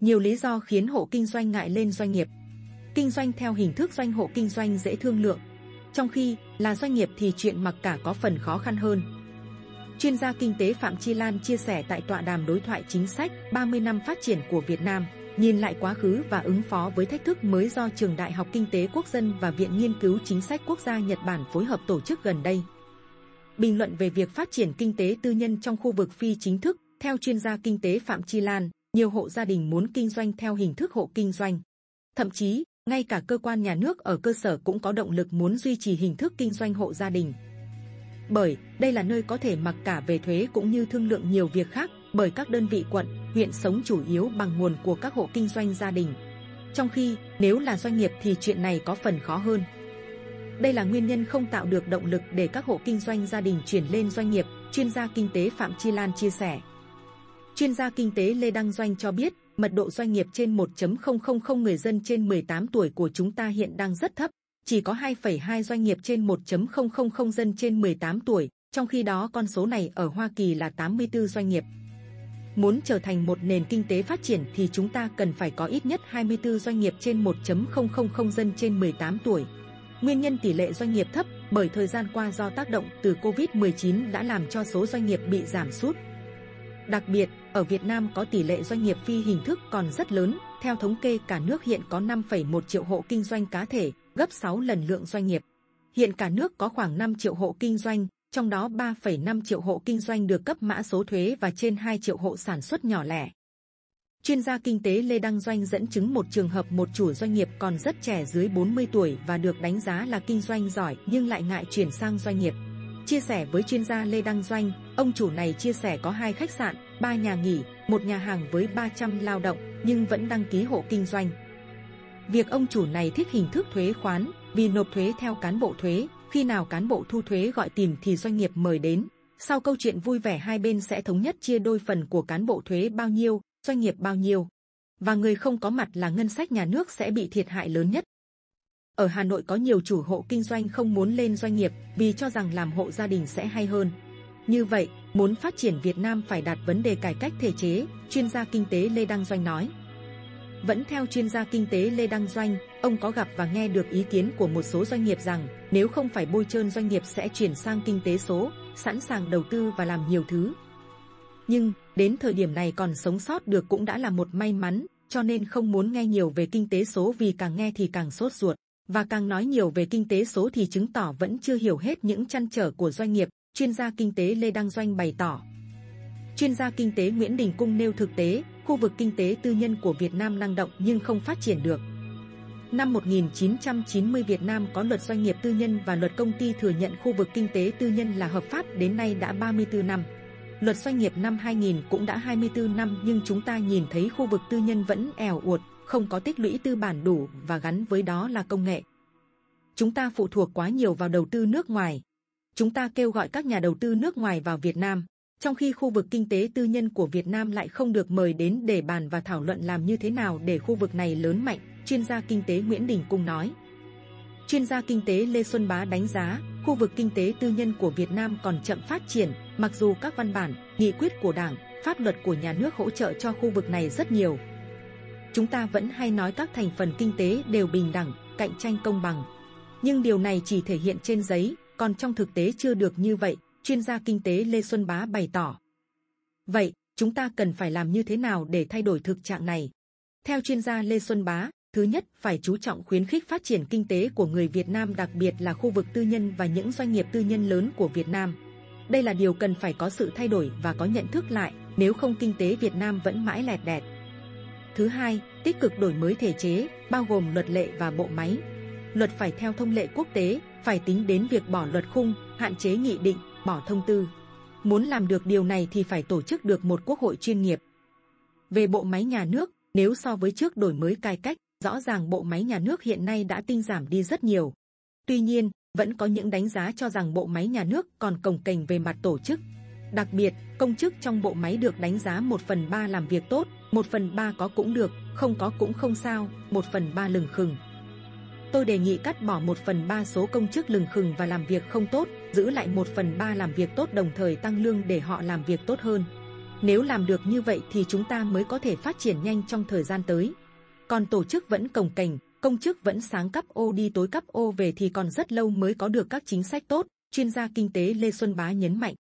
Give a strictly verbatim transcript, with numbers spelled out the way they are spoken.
Nhiều lý do khiến hộ kinh doanh ngại lên doanh nghiệp. Kinh doanh theo hình thức doanh hộ kinh doanh dễ thương lượng, trong khi là doanh nghiệp thì chuyện mặc cả có phần khó khăn hơn. Chuyên gia kinh tế Phạm Chi Lan chia sẻ tại tọa đàm đối thoại chính sách ba mươi năm phát triển của Việt Nam, nhìn lại quá khứ và ứng phó với thách thức mới do Trường Đại học Kinh tế Quốc dân và Viện Nghiên cứu Chính sách Quốc gia Nhật Bản phối hợp tổ chức gần đây. Bình luận về việc phát triển kinh tế tư nhân trong khu vực phi chính thức, theo chuyên gia kinh tế Phạm Chi Lan, nhiều hộ gia đình muốn kinh doanh theo hình thức hộ kinh doanh. Thậm chí, ngay cả cơ quan nhà nước ở cơ sở cũng có động lực muốn duy trì hình thức kinh doanh hộ gia đình. Bởi đây là nơi có thể mặc cả về thuế cũng như thương lượng nhiều việc khác, bởi các đơn vị quận, huyện sống chủ yếu bằng nguồn của các hộ kinh doanh gia đình. Trong khi, nếu là doanh nghiệp thì chuyện này có phần khó hơn. Đây là nguyên nhân không tạo được động lực để các hộ kinh doanh gia đình chuyển lên doanh nghiệp, chuyên gia kinh tế Phạm Chi Lan chia sẻ. Chuyên gia kinh tế Lê Đăng Doanh cho biết, mật độ doanh nghiệp trên một phẩy không không không người dân trên mười tám tuổi của chúng ta hiện đang rất thấp, chỉ có hai phẩy hai doanh nghiệp trên một phẩy không không không dân trên mười tám tuổi, trong khi đó con số này ở Hoa Kỳ là tám mươi tư doanh nghiệp. Muốn trở thành một nền kinh tế phát triển thì chúng ta cần phải có ít nhất hai mươi tư doanh nghiệp trên một phẩy không không không dân trên mười tám tuổi. Nguyên nhân tỷ lệ doanh nghiệp thấp bởi thời gian qua do tác động từ Covid mười chín đã làm cho số doanh nghiệp bị giảm sút. Đặc biệt, ở Việt Nam có tỷ lệ doanh nghiệp phi hình thức còn rất lớn, theo thống kê cả nước hiện có năm phẩy một triệu hộ kinh doanh cá thể, gấp sáu lần lượng doanh nghiệp. Hiện cả nước có khoảng năm triệu hộ kinh doanh, trong đó ba phẩy năm triệu hộ kinh doanh được cấp mã số thuế và trên hai triệu hộ sản xuất nhỏ lẻ. Chuyên gia kinh tế Lê Đăng Doanh dẫn chứng một trường hợp một chủ doanh nghiệp còn rất trẻ dưới bốn mươi tuổi và được đánh giá là kinh doanh giỏi nhưng lại ngại chuyển sang doanh nghiệp. Chia sẻ với chuyên gia Lê Đăng Doanh, ông chủ này chia sẻ có hai khách sạn, ba nhà nghỉ, một nhà hàng với ba trăm lao động nhưng vẫn đăng ký hộ kinh doanh. Việc ông chủ này thích hình thức thuế khoán vì nộp thuế theo cán bộ thuế, khi nào cán bộ thu thuế gọi tìm thì doanh nghiệp mời đến. Sau câu chuyện vui vẻ hai bên sẽ thống nhất chia đôi phần của cán bộ thuế bao nhiêu, doanh nghiệp bao nhiêu. Và người không có mặt là ngân sách nhà nước sẽ bị thiệt hại lớn nhất. Ở Hà Nội có nhiều chủ hộ kinh doanh không muốn lên doanh nghiệp vì cho rằng làm hộ gia đình sẽ hay hơn. Như vậy, muốn phát triển Việt Nam phải đặt vấn đề cải cách thể chế, chuyên gia kinh tế Lê Đăng Doanh nói. Vẫn theo chuyên gia kinh tế Lê Đăng Doanh, ông có gặp và nghe được ý kiến của một số doanh nghiệp rằng nếu không phải bôi trơn doanh nghiệp sẽ chuyển sang kinh tế số, sẵn sàng đầu tư và làm nhiều thứ. Nhưng, đến thời điểm này còn sống sót được cũng đã là một may mắn, cho nên không muốn nghe nhiều về kinh tế số vì càng nghe thì càng sốt ruột. Và càng nói nhiều về kinh tế số thì chứng tỏ vẫn chưa hiểu hết những trăn trở của doanh nghiệp, chuyên gia kinh tế Lê Đăng Doanh bày tỏ. Chuyên gia kinh tế Nguyễn Đình Cung nêu thực tế, khu vực kinh tế tư nhân của Việt Nam năng động nhưng không phát triển được. Năm một nghìn chín trăm chín mươi Việt Nam có luật doanh nghiệp tư nhân và luật công ty thừa nhận khu vực kinh tế tư nhân là hợp pháp đến nay đã ba mươi tư năm. Luật doanh nghiệp năm hai nghìn cũng đã hai mươi tư năm nhưng chúng ta nhìn thấy khu vực tư nhân vẫn èo uột, không có tích lũy tư bản đủ và gắn với đó là công nghệ. Chúng ta phụ thuộc quá nhiều vào đầu tư nước ngoài. Chúng ta kêu gọi các nhà đầu tư nước ngoài vào Việt Nam, trong khi khu vực kinh tế tư nhân của Việt Nam lại không được mời đến để bàn và thảo luận làm như thế nào để khu vực này lớn mạnh, chuyên gia kinh tế Nguyễn Đình Cung nói. Chuyên gia kinh tế Lê Xuân Bá đánh giá, khu vực kinh tế tư nhân của Việt Nam còn chậm phát triển, mặc dù các văn bản, nghị quyết của Đảng, pháp luật của nhà nước hỗ trợ cho khu vực này rất nhiều. Chúng ta vẫn hay nói các thành phần kinh tế đều bình đẳng, cạnh tranh công bằng. Nhưng điều này chỉ thể hiện trên giấy, còn trong thực tế chưa được như vậy, chuyên gia kinh tế Lê Xuân Bá bày tỏ. Vậy, chúng ta cần phải làm như thế nào để thay đổi thực trạng này? Theo chuyên gia Lê Xuân Bá, thứ nhất phải chú trọng khuyến khích phát triển kinh tế của người Việt Nam, đặc biệt là khu vực tư nhân và những doanh nghiệp tư nhân lớn của Việt Nam. Đây là điều cần phải có sự thay đổi và có nhận thức lại, nếu không kinh tế Việt Nam vẫn mãi lẹt đẹt. Thứ hai, tích cực đổi mới thể chế, bao gồm luật lệ và bộ máy. Luật phải theo thông lệ quốc tế, phải tính đến việc bỏ luật khung, hạn chế nghị định, bỏ thông tư. Muốn làm được điều này thì phải tổ chức được một quốc hội chuyên nghiệp. Về bộ máy nhà nước, nếu so với trước đổi mới cải cách, rõ ràng bộ máy nhà nước hiện nay đã tinh giảm đi rất nhiều. Tuy nhiên, vẫn có những đánh giá cho rằng bộ máy nhà nước còn cồng kềnh về mặt tổ chức. Đặc biệt, công chức trong bộ máy được đánh giá một phần ba làm việc tốt, một phần ba có cũng được, không có cũng không sao, một phần ba lừng khừng. Tôi đề nghị cắt bỏ một phần ba số công chức lừng khừng và làm việc không tốt, giữ lại một phần ba làm việc tốt, đồng thời tăng lương để họ làm việc tốt hơn. Nếu làm được như vậy thì chúng ta mới có thể phát triển nhanh trong thời gian tới. Còn tổ chức vẫn cồng kềnh, công chức vẫn sáng cắp ô đi tối cắp ô về thì còn rất lâu mới có được các chính sách tốt, chuyên gia kinh tế Lê Xuân Bá nhấn mạnh.